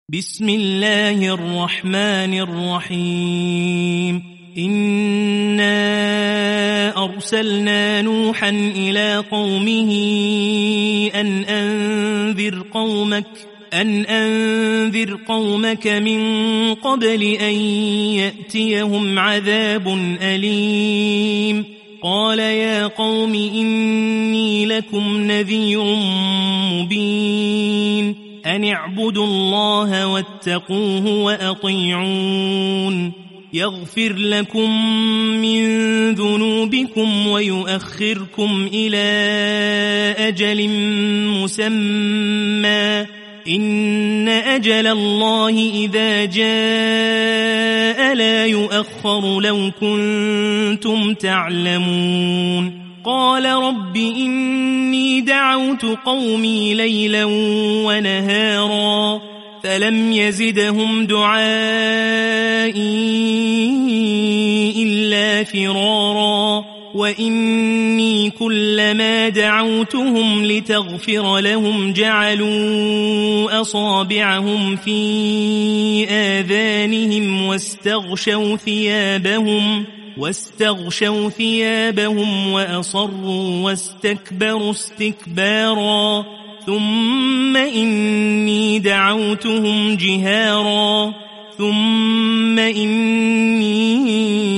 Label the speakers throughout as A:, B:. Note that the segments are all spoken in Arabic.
A: بسم الله الرحمن الرحيم إنا أرسلنا نوحا إلى قومه أن أنذر قومك من قبل أن يأتيهم عذاب أليم قال يا قوم إني لكم نذير مبين أن اعبدوا الله واتقوه وأطيعون يغفر لكم من ذنوبكم ويؤخركم إلى أجل مسمى إن أجل الله إذا جاء لا يؤخر لو كنتم تعلمون قال رب إني دعوت قومي ليلا ونهارا فلم يزدهم دعائي إلا فرارا وإني كلما دعوتهم لتغفر لهم جعلوا أصابعهم في آذانهم واستغشوا ثيابهم وأصروا واستكبروا استكبارا ثم إني دعوتهم جهارا ثم إني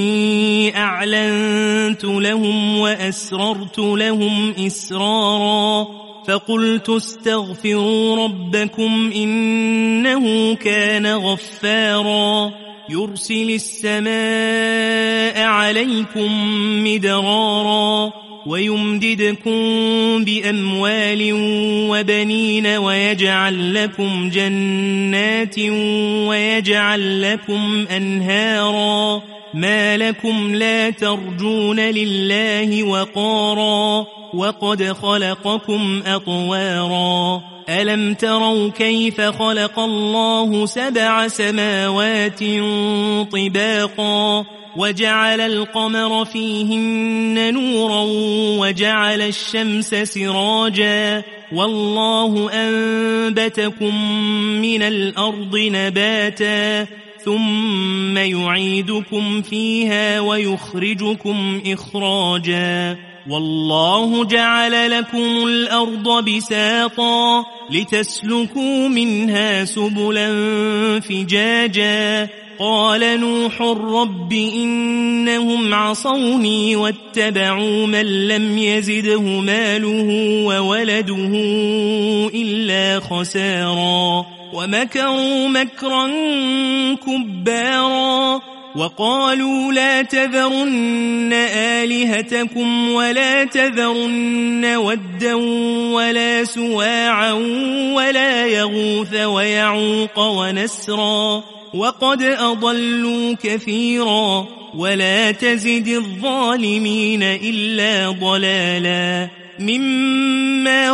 A: أعلنت لهم وأسررت لهم إسرارا فقلت استغفروا ربكم إنه كان غفارا يرسل السماء عليكم مدرارا ويمددكم بأموال وبنين ويجعل لكم جنات ويجعل لكم أنهارا ما لكم لا ترجون لله وقارا وقد خلقكم أطوارا ألم تروا كيف خلق الله 7 سماوات طباقا وجعل القمر فيهن نورا وجعل الشمس سراجا والله أنبتكم من الأرض نباتا ثم يعيدكم فيها ويخرجكم إخراجا والله جعل لكم الأرض بساطا لتسلكوا منها سبلا فجاجا قال نوح رب إنهم عصوني واتبعوا من لم يزده ماله وولده إلا خسارا ومكروا مكرا كبارا وقالوا لا تذرن آلهتكم ولا تذرن ودا ولا سواعا ولا يغوث ويعوق ونسرا وقد أضلوا كثيرا ولا تزد الظالمين إلا ضلالا مما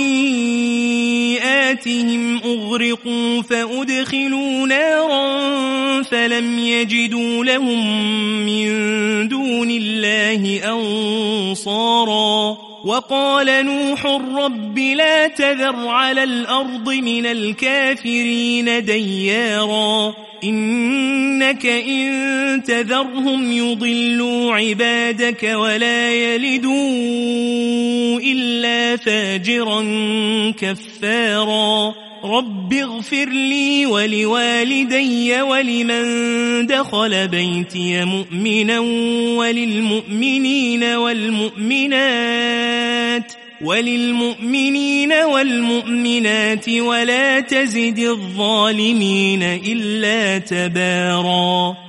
A: خطيئاتهم أغرقوا فأدخلوا نارا فلم يجدوا لهم من دون الله أنصارا وقال نوح رب لا تذر على الأرض من الكافرين ديارا إنك إن تذرهم يضلوا عبادك ولا يلدوا إلا فاجرا كفارا رب اغفر لي ولوالدي ولمن دخل بيتي مؤمنا وللمؤمنين والمؤمنات ولا تزد الظالمين إلا تبارا